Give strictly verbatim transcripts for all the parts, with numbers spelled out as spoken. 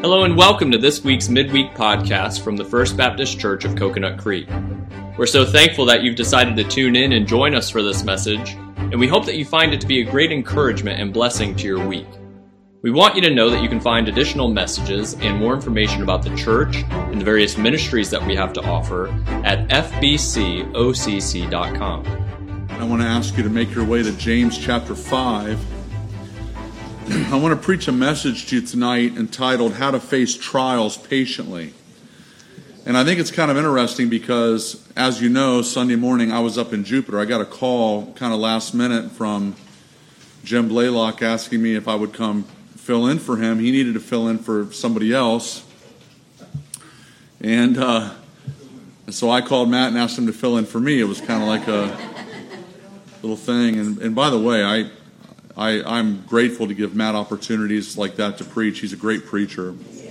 Hello and welcome to this week's midweek podcast from the First Baptist Church of Coconut Creek. We're so thankful that you've decided to tune in and join us for this message, and we hope that you find it to be a great encouragement and blessing to your week. We want you to know that you can find additional messages and more information about the church and the various ministries that we have to offer at f b c o c c dot com. I want to ask you to make your way to James chapter five. I want to preach a message to you tonight entitled How to Face Trials Patiently. And I think it's kind of interesting because, as you know, Sunday morning I was up in Jupiter. I got a call kind of last minute from Jim Blaylock asking me if I would come fill in for him. He needed to fill in for somebody else. And uh, so I called Matt and asked him to fill in for me. It was kind of like a little thing. And, and by the way, I... I, I'm grateful to give Matt opportunities like that to preach. He's a great preacher.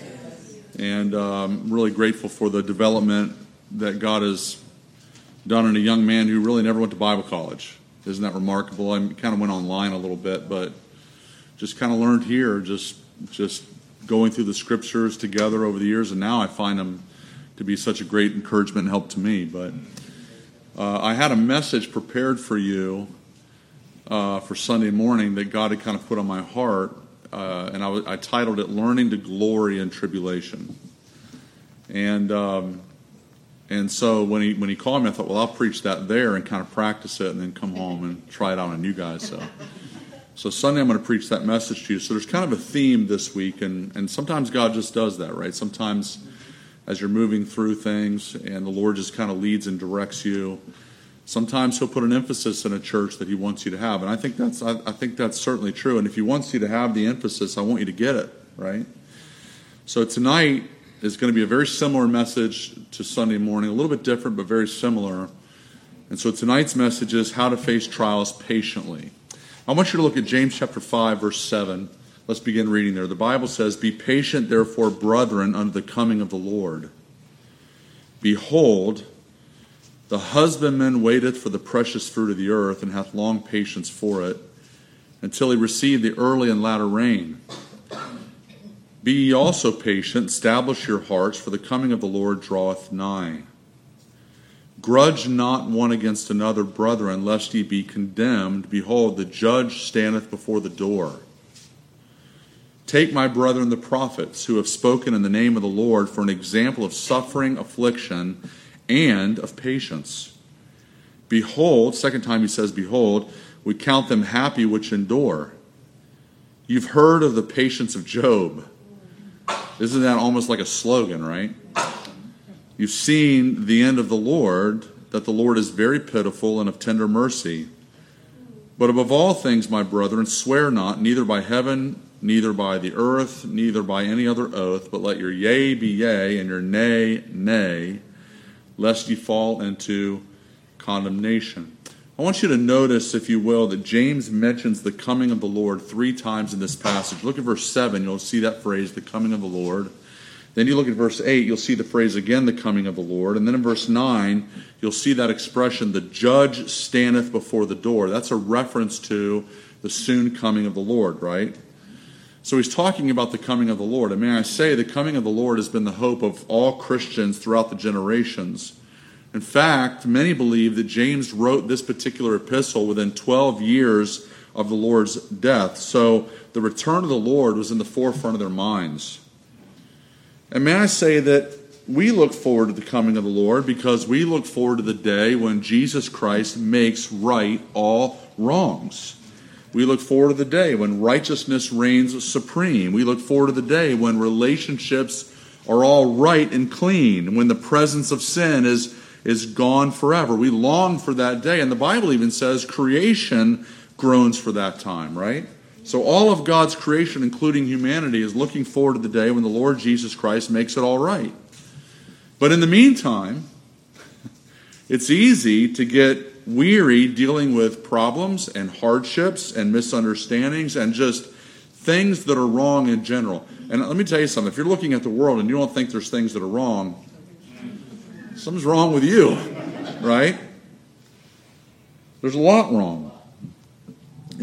And uh, I'm really grateful for the development that God has done in a young man who really never went to Bible college. Isn't that remarkable? I kind of went online a little bit, but just kind of learned here, just just going through the scriptures together over the years, and now I find them to be such a great encouragement and help to me. But uh, I had a message prepared for you Uh, for Sunday morning that God had kind of put on my heart, uh, and I, w- I titled it "Learning to Glory in Tribulation." And um, and so when he when he called me, I thought, well, I'll preach that there and kind of practice it, and then come home and try it out on you guys. So so Sunday I'm going to preach that message to you. So there's kind of a theme this week, and and sometimes God just does that, right? Sometimes as you're moving through things, and the Lord just kind of leads and directs you. Sometimes he'll put an emphasis in a church that he wants you to have, and I think that's I, I think that's certainly true. And if he wants you to have the emphasis, I want you to get it, right? So tonight is going to be a very similar message to Sunday morning, a little bit different, but very similar. And so tonight's message is how to face trials patiently. I want you to look at James chapter five, verse seven. Let's begin reading there. The Bible says, "Be patient, therefore, brethren, unto the coming of the Lord. Behold, the husbandman waiteth for the precious fruit of the earth, and hath long patience for it, until he receive the early and latter rain. Be ye also patient, establish your hearts, for the coming of the Lord draweth nigh. Grudge not one against another, brethren, lest ye be condemned. Behold, the judge standeth before the door. Take my brethren the prophets, who have spoken in the name of the Lord, for an example of suffering, affliction, and of patience. Behold," second time he says, "Behold, we count them happy which endure. You've heard of the patience of Job." Isn't that almost like a slogan, right? "You've seen the end of the Lord, that the Lord is very pitiful and of tender mercy. But above all things, my brethren, swear not, neither by heaven, neither by the earth, neither by any other oath, but let your yea be yea, and your nay, nay, lest ye fall into condemnation." I want you to notice, if you will, that James mentions the coming of the Lord three times in this passage. Look at verse seven, you'll see that phrase, the coming of the Lord. Then you look at verse eight, you'll see the phrase again, the coming of the Lord. And then in verse nine, you'll see that expression, the judge standeth before the door. That's a reference to the soon coming of the Lord, right? So he's talking about the coming of the Lord. And may I say, the coming of the Lord has been the hope of all Christians throughout the generations. In fact, many believe that James wrote this particular epistle within twelve years of the Lord's death. So the return of the Lord was in the forefront of their minds. And may I say that we look forward to the coming of the Lord because we look forward to the day when Jesus Christ makes right all wrongs. We look forward to the day when righteousness reigns supreme. We look forward to the day when relationships are all right and clean, when the presence of sin is, is gone forever. We long for that day. And the Bible even says creation groans for that time, right? So all of God's creation, including humanity, is looking forward to the day when the Lord Jesus Christ makes it all right. But in the meantime, it's easy to get weary dealing with problems and hardships and misunderstandings and just things that are wrong in general. And let me tell you something. If you're looking at the world and you don't think there's things that are wrong, something's wrong with you, right? There's a lot wrong.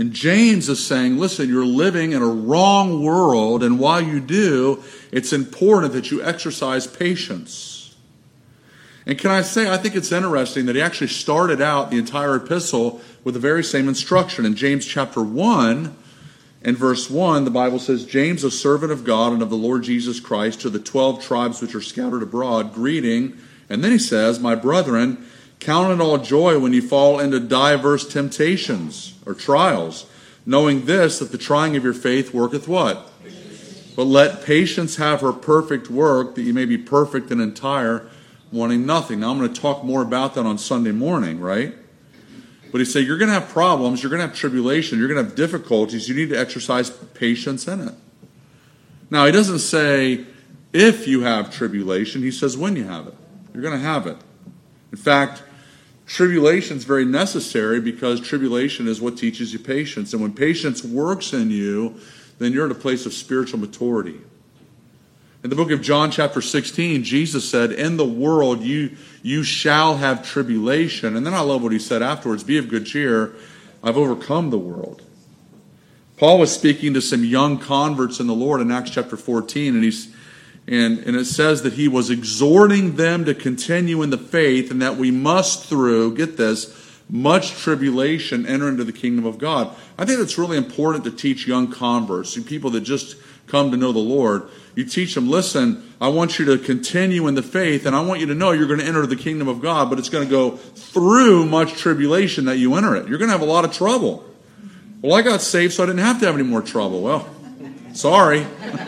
And James is saying, listen, you're living in a wrong world, and while you do, it's important that you exercise patience. And can I say, I think it's interesting that he actually started out the entire epistle with the very same instruction. In James chapter one and verse one, the Bible says, James, a servant of God and of the Lord Jesus Christ, to the twelve tribes which are scattered abroad, greeting. And then he says, my brethren, count it all joy when you fall into diverse temptations or trials, knowing this, that the trying of your faith worketh what? Patience. But let patience have her perfect work, that you may be perfect and entire, wanting nothing. Now I'm going to talk more about that on Sunday morning, right? But he said, you're going to have problems, you're going to have tribulation, you're going to have difficulties, you need to exercise patience in it. Now he doesn't say if you have tribulation, he says when you have it. You're going to have it. In fact, tribulation is very necessary because tribulation is what teaches you patience. And when patience works in you, then you're in a place of spiritual maturity. In the book of John chapter sixteen, Jesus said, in the world you, you shall have tribulation. And then I love what he said afterwards, be of good cheer, I've overcome the world. Paul was speaking to some young converts in the Lord in Acts chapter fourteen, and he's And, and it says that he was exhorting them to continue in the faith and that we must through, get this, much tribulation enter into the kingdom of God. I think it's really important to teach young converts, people that just come to know the Lord. You teach them, listen, I want you to continue in the faith and I want you to know you're going to enter the kingdom of God, but it's going to go through much tribulation that you enter it. You're going to have a lot of trouble. Well, I got saved so I didn't have to have any more trouble. Well, sorry.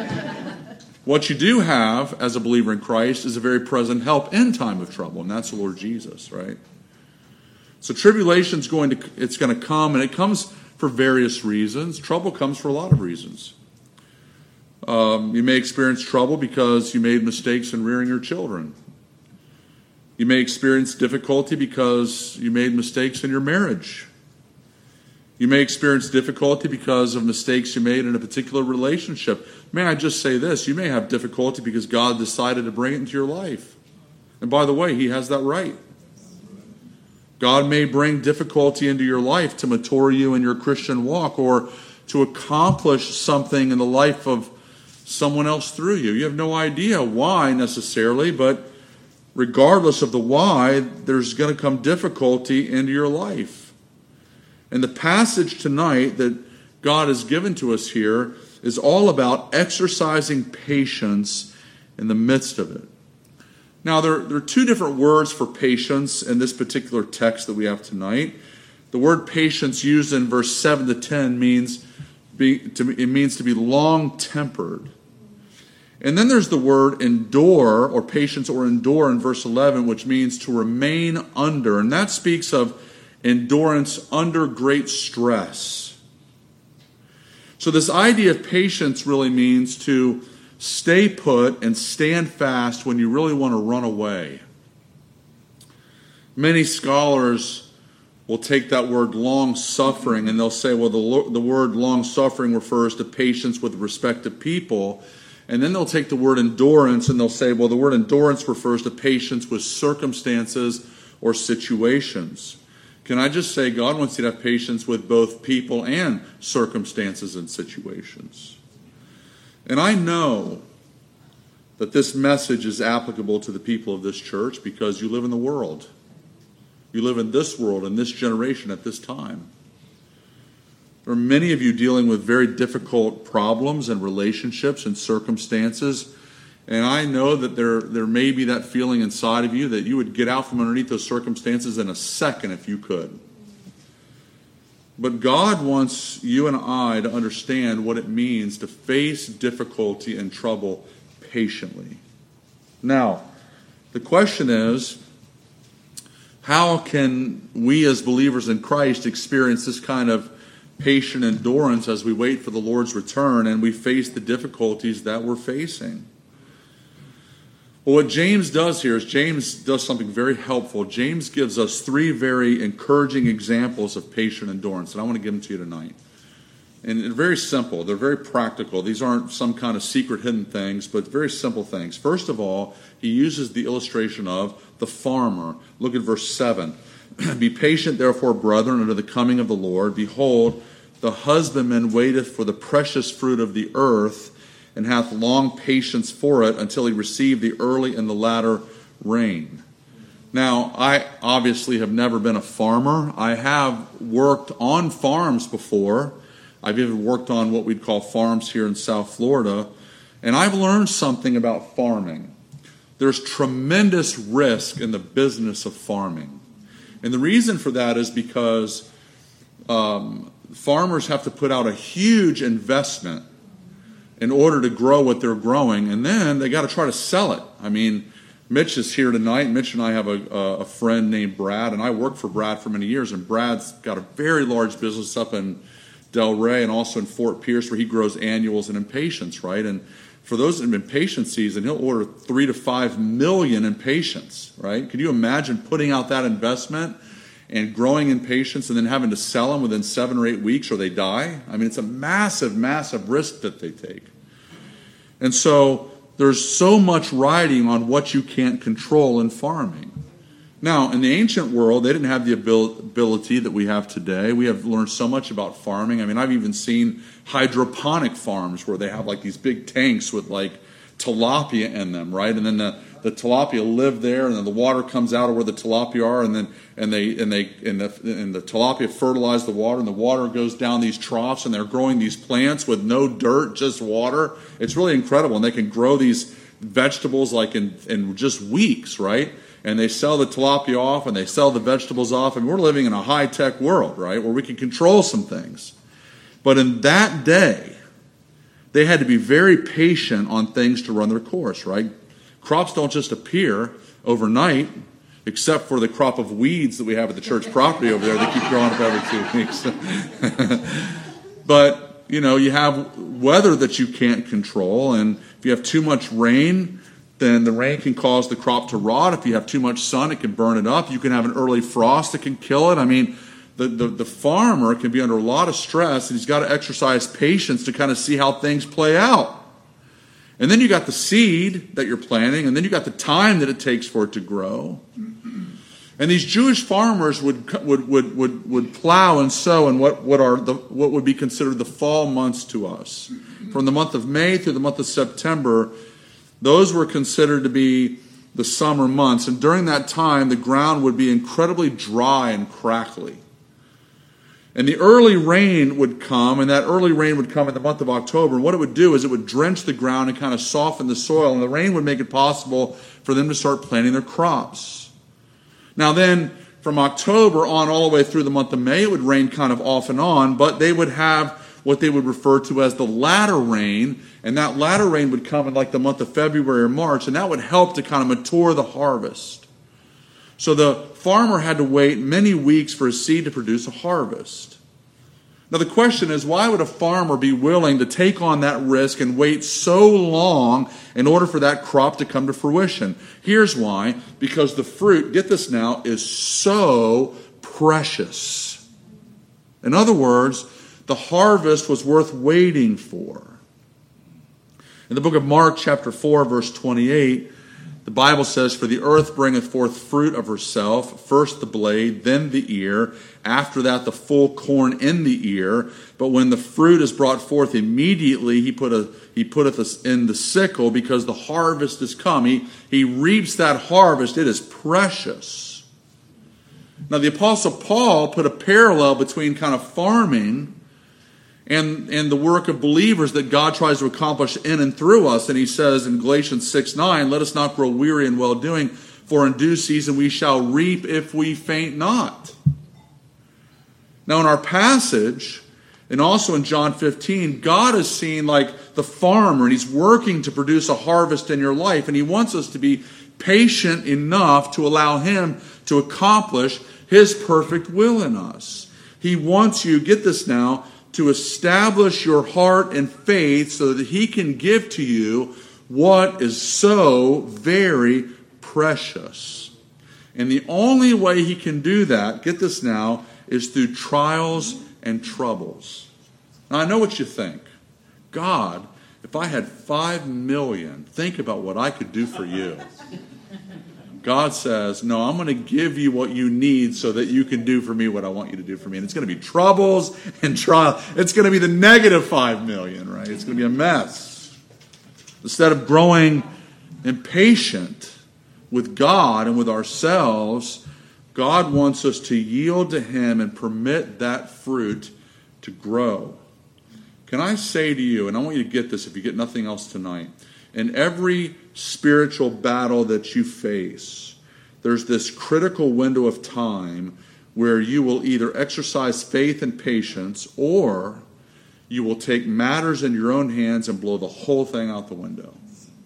What you do have as a believer in Christ is a very present help in time of trouble, and that's the Lord Jesus, right? So tribulation's going to it's going to come, and it comes for various reasons. Trouble comes for a lot of reasons. Um, you may experience trouble because you made mistakes in rearing your children. You may experience difficulty because you made mistakes in your marriage. You may experience difficulty because of mistakes you made in a particular relationship. May I just say this, you may have difficulty because God decided to bring it into your life. And by the way, he has that right. God may bring difficulty into your life to mature you in your Christian walk or to accomplish something in the life of someone else through you. You have no idea why necessarily, but regardless of the why, there's going to come difficulty into your life. And the passage tonight that God has given to us here is all about exercising patience in the midst of it. Now, there, there are two different words for patience in this particular text that we have tonight. The word patience used in verse seven to ten means be, to, it means to be long-tempered. And then there's the word endure, or patience or endure in verse eleven, which means to remain under. And that speaks of endurance under great stress. So this idea of patience really means to stay put and stand fast when you really want to run away. Many scholars will take that word long-suffering and they'll say, well, the, the word long-suffering refers to patience with respect to people. And then they'll take the word endurance and they'll say, well, the word endurance refers to patience with circumstances or situations. Can I just say God wants you to have patience with both people and circumstances and situations. And I know that this message is applicable to the people of this church because you live in the world. You live in this world, in this generation, at this time. There are many of you dealing with very difficult problems and relationships and circumstances. And I know that there, there may be that feeling inside of you that you would get out from underneath those circumstances in a second if you could. But God wants you and I to understand what it means to face difficulty and trouble patiently. Now, the question is, how can we as believers in Christ experience this kind of patient endurance as we wait for the Lord's return and we face the difficulties that we're facing? Well, what James does here is James does something very helpful. James gives us three very encouraging examples of patient endurance, and I want to give them to you tonight. And they're very simple. They're very practical. These aren't some kind of secret hidden things, but very simple things. First of all, he uses the illustration of the farmer. Look at verse seven. Be patient, therefore, brethren, unto the coming of the Lord. Behold, the husbandman waiteth for the precious fruit of the earth, and hath long patience for it, until he receive the early and the latter rain. Now, I obviously have never been a farmer. I have worked on farms before. I've even worked on what we'd call farms here in South Florida. And I've learned something about farming. There's tremendous risk in the business of farming. And the reason for that is because um, farmers have to put out a huge investment in order to grow what they're growing. And then they got to try to sell it. I mean, Mitch is here tonight. Mitch and I have a, a friend named Brad, and I worked for Brad for many years. And Brad's got a very large business up in Delray and also in Fort Pierce, where he grows annuals and impatiens, right? And for those in impatient season, he'll order three to five million impatiens, right? Can you imagine putting out that investment and growing impatiens and then having to sell them within seven or eight weeks or they die? I mean, it's a massive, massive risk that they take. And so there's so much riding on what you can't control in farming. Now, in the ancient world, they didn't have the ability that we have today. We have learned so much about farming. I mean, I've even seen hydroponic farms where they have like these big tanks with like tilapia in them, right? And then the, the tilapia live there, and then the water comes out of where the tilapia are, and then and they and they and the and the tilapia fertilize the water, and the water goes down these troughs, and they're growing these plants with no dirt, just water. It's really incredible, and they can grow these vegetables like in in just weeks, right? And they sell the tilapia off, and they sell the vegetables off, and we're living in a high-tech world, right, where we can control some things. But in that day, they had to be very patient on things to run their course, right? Crops don't just appear overnight, except for the crop of weeds that we have at the church property over there. They keep growing up every two weeks. But, you know, you have weather that you can't control, and if you have too much rain, then the rain can cause the crop to rot. If you have too much sun, it can burn it up. You can have an early frost that can kill it. I mean, the, the, the farmer can be under a lot of stress, and he's got to exercise patience to kind of see how things play out. And then you got the seed that you're planting, and then you got the time that it takes for it to grow. And these Jewish farmers would would would would, would plow and sow in what, what are the what would be considered the fall months to us. From the month of May through the month of September, those were considered to be the summer months. And during that time, the ground would be incredibly dry and crackly. And the early rain would come, and that early rain would come in the month of October. And what it would do is it would drench the ground and kind of soften the soil. And the rain would make it possible for them to start planting their crops. Now then, from October on all the way through the month of May, it would rain kind of off and on. But they would have what they would refer to as the latter rain. And that latter rain would come in like the month of February or March. And that would help to kind of mature the harvest. So the farmer had to wait many weeks for his seed to produce a harvest. Now the question is, why would a farmer be willing to take on that risk and wait so long in order for that crop to come to fruition? Here's why. Because the fruit, get this now, is so precious. In other words, the harvest was worth waiting for. In the book of Mark, chapter four, verse twenty-eight, the Bible says, "For the earth bringeth forth fruit of herself, first the blade, then the ear, after that the full corn in the ear. But when the fruit is brought forth immediately, he put a he putteth in the sickle, because the harvest is come." He, he reaps that harvest. It is precious. Now the Apostle Paul put a parallel between kind of farming and, and the work of believers that God tries to accomplish in and through us. And he says in Galatians six nine, "Let us not grow weary in well-doing, for in due season we shall reap if we faint not." Now in our passage, and also in John fifteen, God is seen like the farmer, and he's working to produce a harvest in your life. And he wants us to be patient enough to allow him to accomplish his perfect will in us. He wants you, get this now, to establish your heart and faith so that he can give to you what is so very precious. And the only way he can do that, get this now, is through trials and troubles. Now I know what you think. God, if I had five million, think about what I could do for you. God says, no, I'm going to give you what you need so that you can do for me what I want you to do for me. And it's going to be troubles and trial. It's going to be the negative five million, right? It's going to be a mess. Instead of growing impatient with God and with ourselves, God wants us to yield to Him and permit that fruit to grow. Can I say to you, and I want you to get this if you get nothing else tonight, in every spiritual battle that you face, there's this critical window of time where you will either exercise faith and patience, or you will take matters in your own hands and blow the whole thing out the window.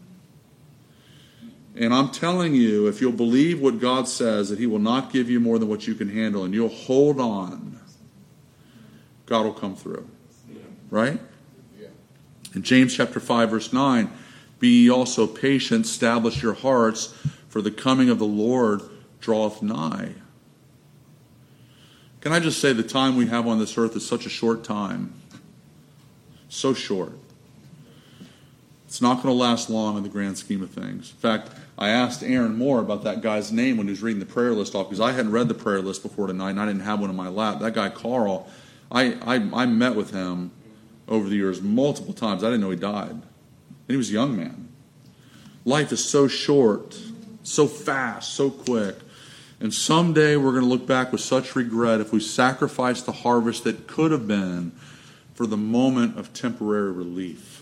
And I'm telling you, if you'll believe what God says, that He will not give you more than what you can handle, and you'll hold on, God will come through. Right? In James chapter five, verse nine, be ye also patient, establish your hearts, for the coming of the Lord draweth nigh. Can I just say the time we have on this earth is such a short time. So short. It's not going to last long in the grand scheme of things. In fact, I asked Aaron Moore about that guy's name when he was reading the prayer list off, because I hadn't read the prayer list before tonight, and I didn't have one in my lap. That guy, Carl, I, I, I met with him over the years multiple times. I didn't know he died. And he was a young man. Life is so short, so fast, so quick. And someday we're going to look back with such regret if we sacrificed the harvest that could have been for the moment of temporary relief.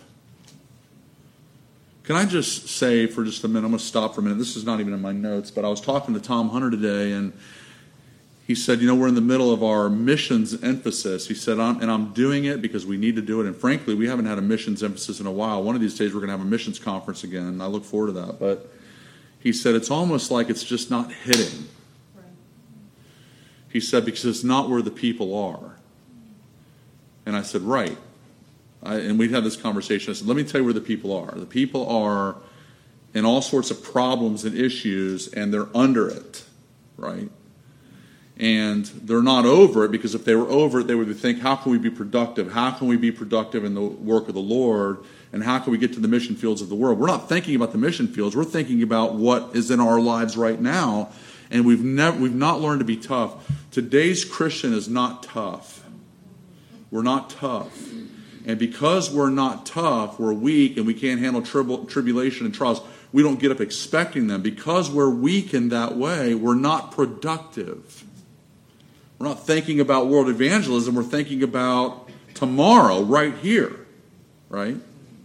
Can I just say for just a minute, I'm going to stop for a minute. This is not even in my notes, but I was talking to Tom Hunter today, and he said, you know, we're in the middle of our missions emphasis. He said, I'm, and I'm doing it because we need to do it. And frankly, we haven't had a missions emphasis in a while. One of these days we're going to have a missions conference again, and I look forward to that. But he said, it's almost like it's just not hitting. Right. He said, because it's not where the people are. And I said, right. I, and we'd had this conversation. I said, let me tell you where the people are. The people are in all sorts of problems and issues, and they're under it, right? And they're not over it, because if they were over it, they would think, how can we be productive? How can we be productive in the work of the Lord? And how can we get to the mission fields of the world? We're not thinking about the mission fields. We're thinking about what is in our lives right now. And we've never, we've not learned to be tough. Today's Christian is not tough. We're not tough. And because we're not tough, we're weak, and we can't handle tribul- tribulation and trials. We don't get up expecting them. Because we're weak in that way, we're not productive. We're not thinking about world evangelism. We're thinking about tomorrow, right here. Right?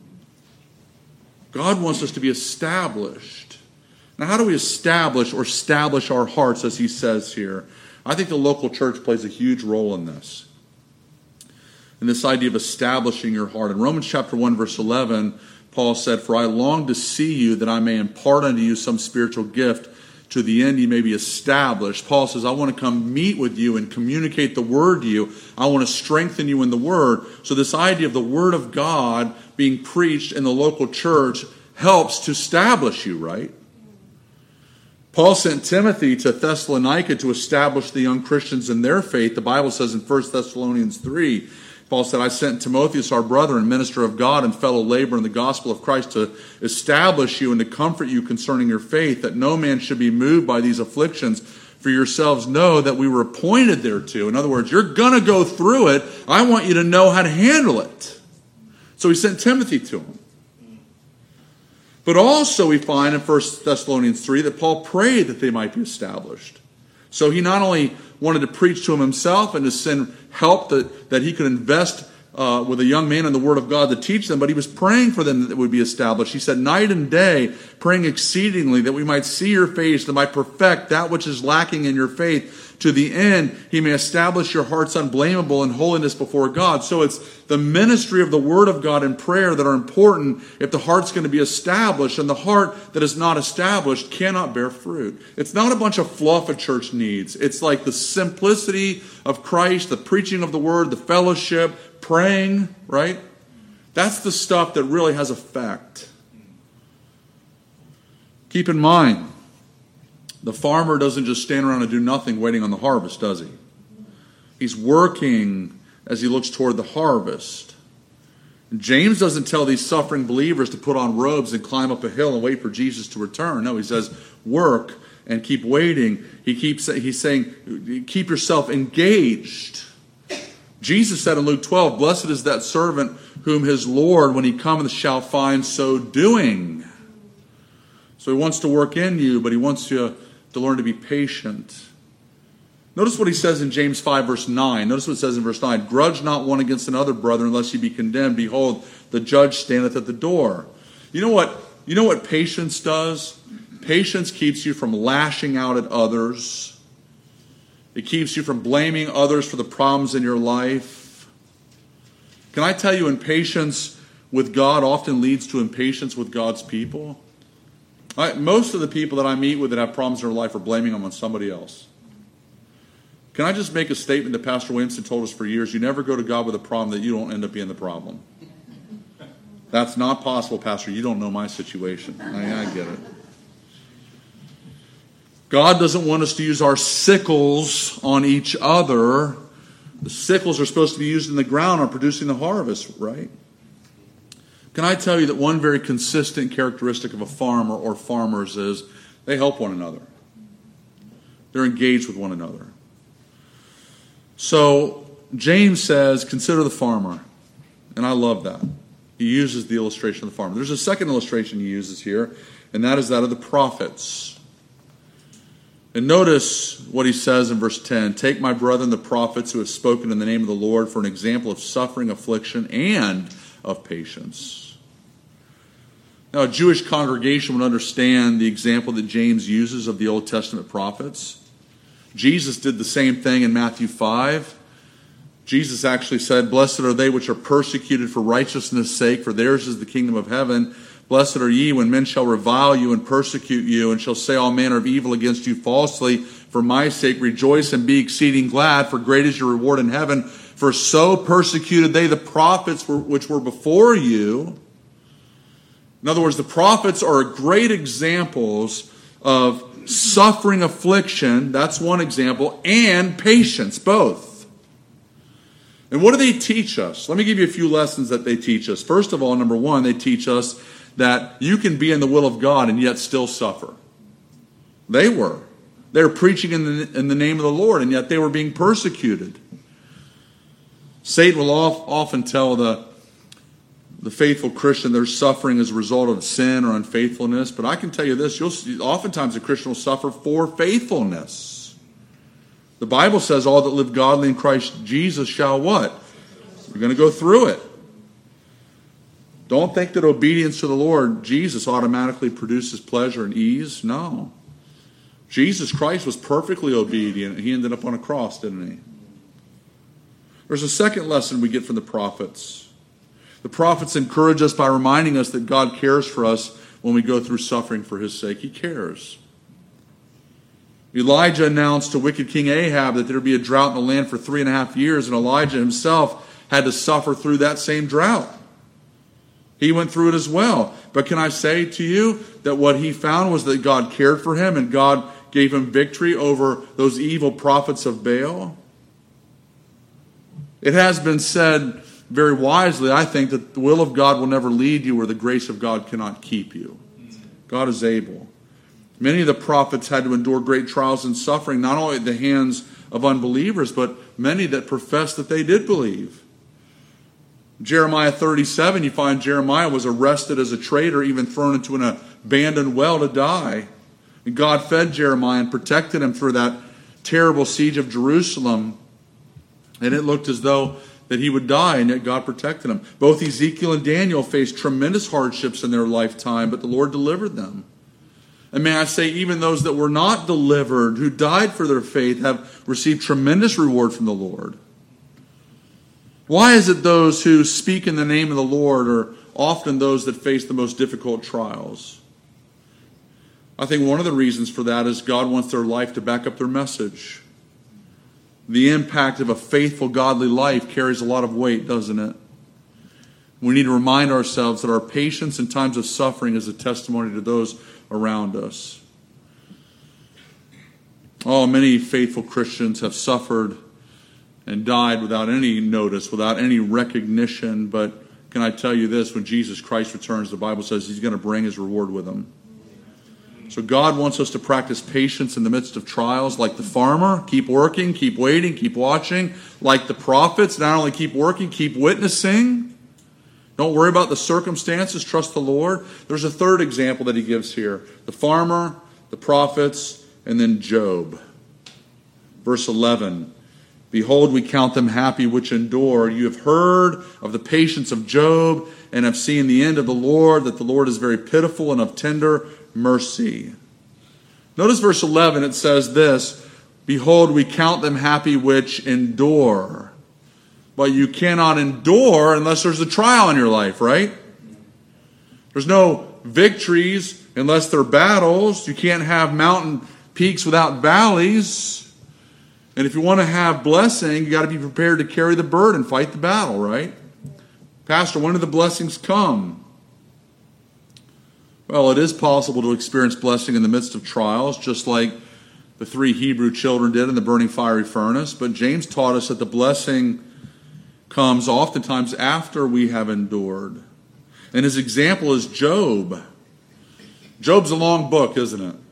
God wants us to be established. Now, how do we establish or establish our hearts, as he says here? I think the local church plays a huge role in this. In this idea of establishing your heart. In Romans chapter one, verse eleven, Paul said, for I long to see you, that I may impart unto you some spiritual gift, to the end you may be established. Paul says, I want to come meet with you and communicate the word to you. I want to strengthen you in the word. So this idea of the word of God being preached in the local church helps to establish you, right? Paul sent Timothy to Thessalonica to establish the young Christians in their faith. The Bible says in First Thessalonians three, Paul said, I sent Timotheus, our brother and minister of God and fellow laborer in the gospel of Christ, to establish you and to comfort you concerning your faith, that no man should be moved by these afflictions. For yourselves know that we were appointed thereto. In other words, you're going to go through it. I want you to know how to handle it. So he sent Timothy to him. But also we find in First Thessalonians three that Paul prayed that they might be established. So he not only wanted to preach to him himself and to send help that, that he could invest uh, with a young man in the Word of God to teach them, but he was praying for them that it would be established. He said, night and day, praying exceedingly that we might see your face, that might perfect that which is lacking in your faith, to the end he may establish your hearts unblameable in holiness before God. So it's the ministry of the Word of God and prayer that are important if the heart's going to be established, and the heart that is not established cannot bear fruit. It's not a bunch of fluff a church needs. It's like the simplicity of Christ, the preaching of the Word, the fellowship, praying, right? That's the stuff that really has effect. Keep in mind, the farmer doesn't just stand around and do nothing waiting on the harvest, does he? He's working as he looks toward the harvest. And James doesn't tell these suffering believers to put on robes and climb up a hill and wait for Jesus to return. No, he says, work and keep waiting. He keeps he's saying, keep yourself engaged. Jesus said in Luke twelve, blessed is that servant whom his Lord, when he cometh, shall find so doing. So he wants to work in you, but he wants you to learn to be patient. Notice what he says in James five, verse nine. Notice what it says in verse nine. Grudge not one against another, brother, unless ye be condemned. Behold, the judge standeth at the door. You know what? You know what patience does? Patience keeps you from lashing out at others. It keeps you from blaming others for the problems in your life. Can I tell you, impatience with God often leads to impatience with God's people? I, most of the people that I meet with that have problems in their life are blaming them on somebody else. Can I just make a statement that Pastor Williamson told us for years? You never go to God with a problem that you don't end up being the problem. That's not possible, Pastor. You don't know my situation. I, I get it. God doesn't want us to use our sickles on each other. The sickles are supposed to be used in the ground on producing the harvest, right? Can I tell you that one very consistent characteristic of a farmer or farmers is they help one another. They're engaged with one another. So James says, consider the farmer. And I love that. He uses the illustration of the farmer. There's a second illustration he uses here, and that is that of the prophets. And notice what he says in verse ten. Take my brethren the prophets who have spoken in the name of the Lord for an example of suffering, affliction, and of patience. Now, a Jewish congregation would understand the example that James uses of the Old Testament prophets. Jesus did the same thing in Matthew five. Jesus actually said, blessed are they which are persecuted for righteousness' sake, for theirs is the kingdom of heaven. Blessed are ye when men shall revile you and persecute you, and shall say all manner of evil against you falsely. For my sake rejoice and be exceeding glad, for great is your reward in heaven. For so persecuted they the prophets which were before you. In other words, the prophets are great examples of suffering, affliction, that's one example, and patience, both. And what do they teach us? Let me give you a few lessons that they teach us. First of all, number one, they teach us that you can be in the will of God and yet still suffer. They were. They were preaching in the, in the name of the Lord, and yet they were being persecuted. Satan will often tell the, the faithful Christian they're suffering as a result of sin or unfaithfulness. But I can tell you this, you'll see, oftentimes a Christian will suffer for faithfulness. The Bible says all that live godly in Christ Jesus shall what? You're going to go through it. Don't think that obedience to the Lord Jesus automatically produces pleasure and ease. No. Jesus Christ was perfectly obedient. He ended up on a cross, didn't he? There's a second lesson we get from the prophets. The prophets encourage us by reminding us that God cares for us when we go through suffering for his sake. He cares. Elijah announced to wicked King Ahab that there would be a drought in the land for three and a half years, and Elijah himself had to suffer through that same drought. He went through it as well. But can I say to you that what he found was that God cared for him and God gave him victory over those evil prophets of Baal? It has been said very wisely, I think, that the will of God will never lead you where the grace of God cannot keep you. God is able. Many of the prophets had to endure great trials and suffering, not only at the hands of unbelievers, but many that professed that they did believe. Jeremiah thirty-seven, you find Jeremiah was arrested as a traitor, even thrown into an abandoned well to die. And God fed Jeremiah and protected him through that terrible siege of Jerusalem. And it looked as though that he would die, and yet God protected him. Both Ezekiel and Daniel faced tremendous hardships in their lifetime, but the Lord delivered them. And may I say, even those that were not delivered, who died for their faith, have received tremendous reward from the Lord. Why is it those who speak in the name of the Lord are often those that face the most difficult trials? I think one of the reasons for that is God wants their life to back up their message. The impact of a faithful, godly life carries a lot of weight, doesn't it? We need to remind ourselves that our patience in times of suffering is a testimony to those around us. Oh, many faithful Christians have suffered and died without any notice, without any recognition. But can I tell you this? When Jesus Christ returns, the Bible says he's going to bring his reward with him. So God wants us to practice patience in the midst of trials, like the farmer. Keep working, keep waiting, keep watching. Like the prophets, not only keep working, keep witnessing. Don't worry about the circumstances, trust the Lord. There's a third example that he gives here. The farmer, the prophets, and then Job. Verse eleven. Behold, we count them happy which endure. You have heard of the patience of Job, and have seen the end of the Lord, that the Lord is very pitiful and of tender mercy. Notice verse eleven, it says this, behold, we count them happy which endure. But you cannot endure unless there's a trial in your life, right? There's no victories unless they're battles. You can't have mountain peaks without valleys. And if you want to have blessing, you got to be prepared to carry the burden, fight the battle, right? Pastor, when do the blessings come? Well, it is possible to experience blessing in the midst of trials, just like the three Hebrew children did in the burning fiery furnace. But James taught us that the blessing comes oftentimes after we have endured. And his example is Job. Job's a long book, isn't it?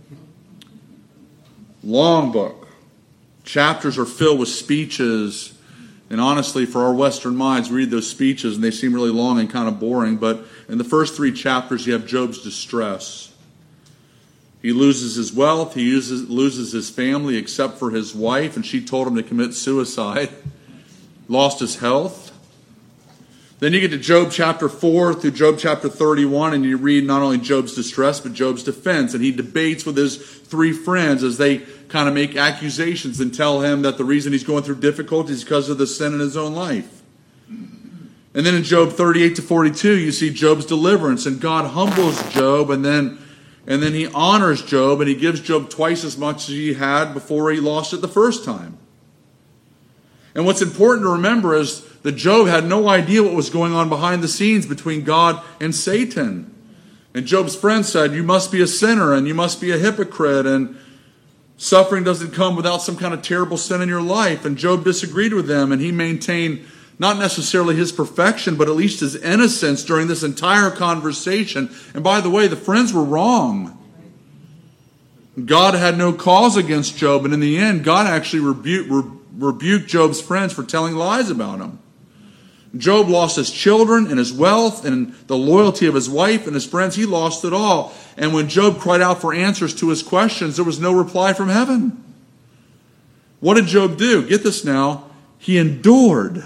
Long book. Chapters are filled with speeches. And honestly, for our Western minds, we read those speeches and they seem really long and kind of boring. But in the first three chapters, you have Job's distress. He loses his wealth. He uses, loses his family except for his wife, and she told him to commit suicide. Lost his health. Then you get to Job chapter four through Job chapter thirty-one, and you read not only Job's distress, but Job's defense. And he debates with his three friends as they kind of make accusations and tell him that the reason he's going through difficulties is because of the sin in his own life. And then in Job thirty-eight to forty-two, you see Job's deliverance, and God humbles Job, and then, and then he honors Job, and he gives Job twice as much as he had before he lost it the first time. And what's important to remember is that Job had no idea what was going on behind the scenes between God and Satan. And Job's friends said, you must be a sinner and you must be a hypocrite, and suffering doesn't come without some kind of terrible sin in your life. And Job disagreed with them, and he maintained not necessarily his perfection, but at least his innocence during this entire conversation. And by the way, the friends were wrong. God had no cause against Job, and in the end, God actually rebuked, re- rebuked Job's friends for telling lies about him. Job lost his children and his wealth and the loyalty of his wife and his friends. He lost it all. And when Job cried out for answers to his questions, there was no reply from heaven. What did Job do? Get this now. He endured.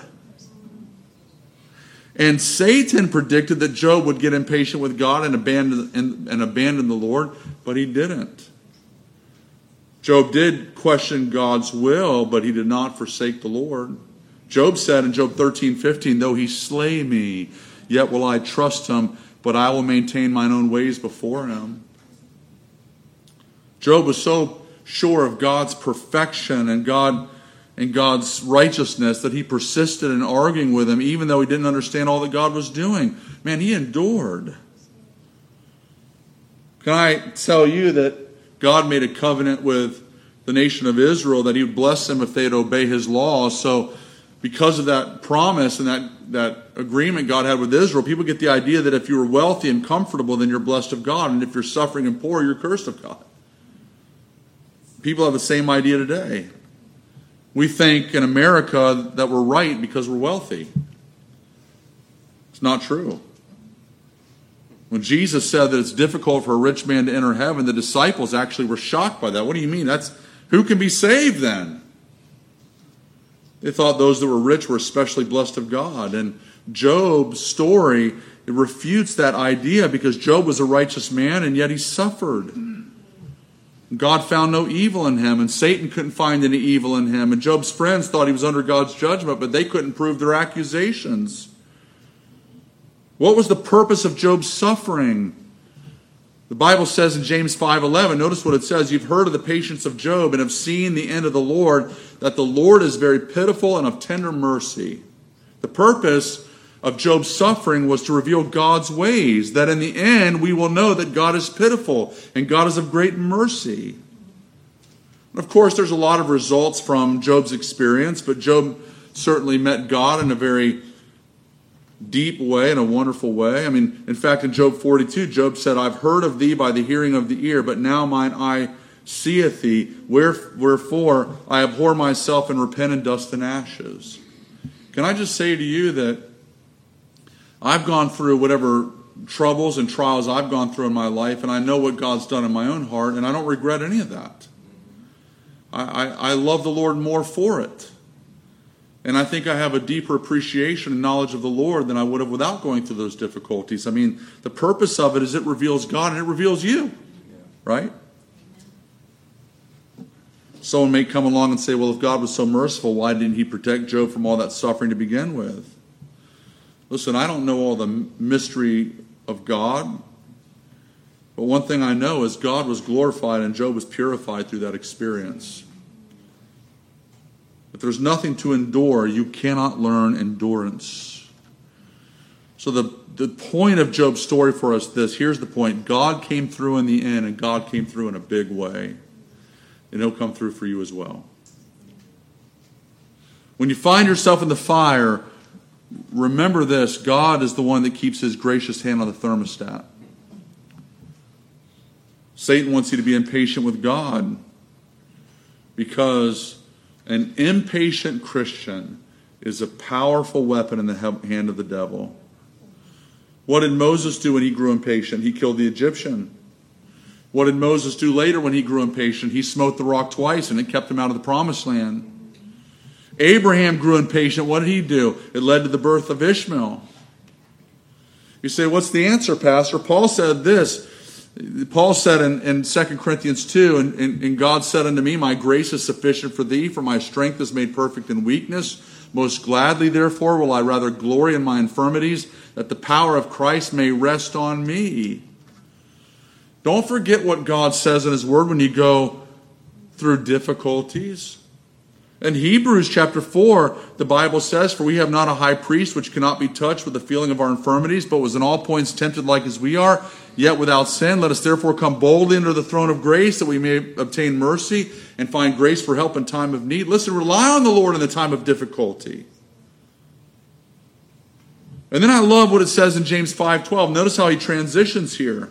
And Satan predicted that Job would get impatient with God and abandon, and, and abandon the Lord, but he didn't. Job did question God's will, but he did not forsake the Lord. Job said in Job thirteen fifteen, though he slay me, yet will I trust him, but I will maintain mine own ways before him. Job was so sure of God's perfection and God and God's righteousness that he persisted in arguing with him, even though he didn't understand all that God was doing. Man, he endured. Can I tell you that God made a covenant with the nation of Israel that he would bless them if they'd obey his laws? So because of that promise and that, that agreement God had with Israel, people get the idea that if you were wealthy and comfortable, then you're blessed of God. And if you're suffering and poor, you're cursed of God. People have the same idea today. We think in America that we're right because we're wealthy. It's not true. When Jesus said that it's difficult for a rich man to enter heaven, the disciples actually were shocked by that. What do you mean? That's who can be saved then? They thought those that were rich were especially blessed of God. And Job's story, it refutes that idea, because Job was a righteous man and yet he suffered. God found no evil in him, and Satan couldn't find any evil in him. And Job's friends thought he was under God's judgment, but they couldn't prove their accusations. What was the purpose of Job's suffering? The Bible says in James five eleven, notice what it says, you've heard of the patience of Job and have seen the end of the Lord, that the Lord is very pitiful and of tender mercy. The purpose of Job's suffering was to reveal God's ways, that in the end we will know that God is pitiful and God is of great mercy. And of course, there's a lot of results from Job's experience, but Job certainly met God in a very deep way, in a wonderful way. I mean, in fact, in Job forty-two, Job said, I've heard of thee by the hearing of the ear, but now mine eye seeth thee. Wherefore I abhor myself and repent in dust and ashes. Can I just say to you that I've gone through whatever troubles and trials I've gone through in my life, and I know what God's done in my own heart, and I don't regret any of that. I, I, I love the Lord more for it. And I think I have a deeper appreciation and knowledge of the Lord than I would have without going through those difficulties. I mean, the purpose of it is it reveals God and it reveals you. Right? Someone may come along and say, well, if God was so merciful, why didn't he protect Job from all that suffering to begin with? Listen, I don't know all the mystery of God, but one thing I know is God was glorified and Job was purified through that experience. If there's nothing to endure, you cannot learn endurance. So the, the point of Job's story for us is this. Here's the point. God came through in the end, and God came through in a big way. And he'll come through for you as well. When you find yourself in the fire, remember this. God is the one that keeps his gracious hand on the thermostat. Satan wants you to be impatient with God because an impatient Christian is a powerful weapon in the hand of the devil. What did Moses do when he grew impatient? He killed the Egyptian. What did Moses do later when he grew impatient? He smote the rock twice and it kept him out of the promised land. Abraham grew impatient. What did he do? It led to the birth of Ishmael. You say, what's the answer, Pastor? Paul said this. Paul said in, in Second Corinthians two, and, and, and God said unto me, my grace is sufficient for thee, for my strength is made perfect in weakness. Most gladly, therefore, will I rather glory in my infirmities, that the power of Christ may rest on me. Don't forget what God says in his word when you go through difficulties. In Hebrews chapter four, the Bible says, for we have not a high priest which cannot be touched with the feeling of our infirmities, but was in all points tempted like as we are, yet without sin. Let us therefore come boldly under the throne of grace, that we may obtain mercy and find grace for help in time of need. Listen, rely on the Lord in the time of difficulty. And then I love what it says in James five twelve. Notice how he transitions here.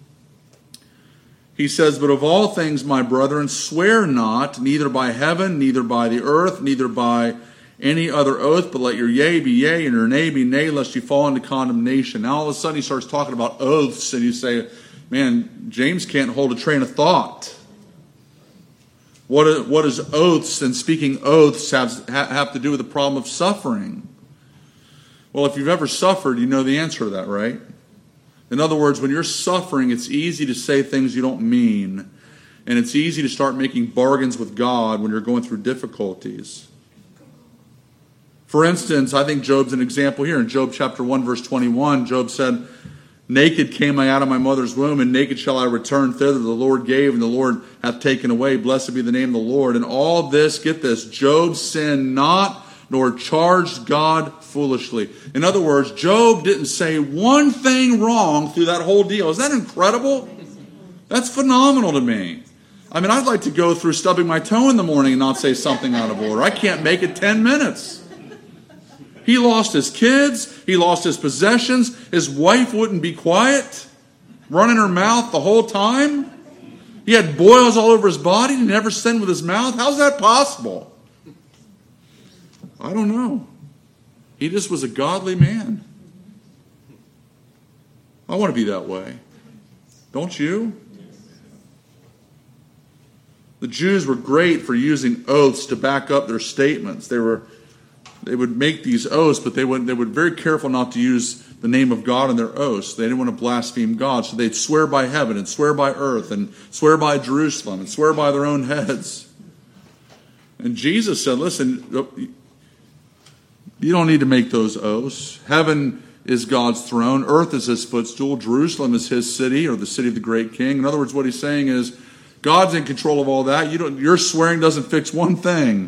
He says, but of all things, my brethren, swear not, neither by heaven, neither by the earth, neither by any other oath, but let your yea be yea and your nay be nay, lest you fall into condemnation. Now all of a sudden he starts talking about oaths, and you say, man, James can't hold a train of thought. What is, what is oaths and speaking oaths have, have to do with the problem of suffering? Well, if you've ever suffered, you know the answer to that, right? In other words, when you're suffering, it's easy to say things you don't mean. And it's easy to start making bargains with God when you're going through difficulties. For instance, I think Job's an example here. In Job chapter one, verse twenty-one, Job said, naked came I out of my mother's womb, and naked shall I return thither. The Lord gave, and the Lord hath taken away. Blessed be the name of the Lord. And all this, get this, Job sinned not, nor charged God foolishly. In other words, Job didn't say one thing wrong through that whole deal. Is that incredible? That's phenomenal to me. I mean, I'd like to go through stubbing my toe in the morning and not say something out of order. I can't make it ten minutes. He lost his kids. He lost his possessions. His wife wouldn't be quiet, running her mouth the whole time. He had boils all over his body. He never sinned with his mouth. How's that possible? I don't know. He just was a godly man. I want to be that way. Don't you? The Jews were great for using oaths to back up their statements. They were, they would make these oaths, but they would they were very careful not to use the name of God in their oaths. They didn't want to blaspheme God, so they'd swear by heaven and swear by earth and swear by Jerusalem and swear by their own heads. And Jesus said, listen, you don't need to make those oaths. Heaven is God's throne. Earth is his footstool. Jerusalem is his city, or the city of the great king. In other words, what he's saying is, God's in control of all that. You don't, your swearing doesn't fix one thing.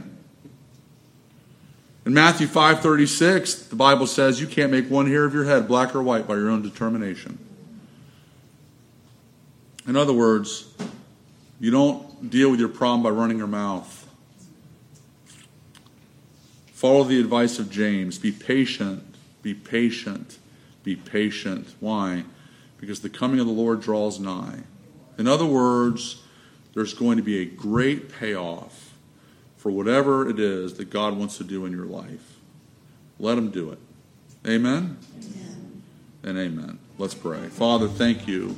In Matthew five thirty-six, the Bible says you can't make one hair of your head black or white by your own determination. In other words, you don't deal with your problem by running your mouth. Follow the advice of James. Be patient Be patient. Be patient. Why? Because the coming of the Lord draws nigh. In other words, there's going to be a great payoff for whatever it is that God wants to do in your life. Let him do it. Amen? Amen. And amen. Let's pray. Father, thank you.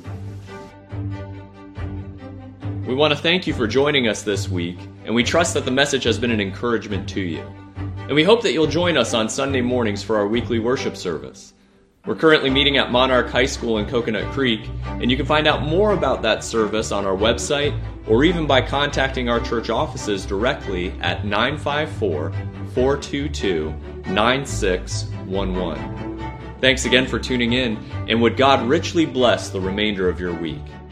We want to thank you for joining us this week, and we trust that the message has been an encouragement to you. And we hope that you'll join us on Sunday mornings for our weekly worship service. We're currently meeting at Monarch High School in Coconut Creek, and you can find out more about that service on our website or even by contacting our church offices directly at nine five four, four two two, nine six one one. Thanks again for tuning in, and would God richly bless the remainder of your week.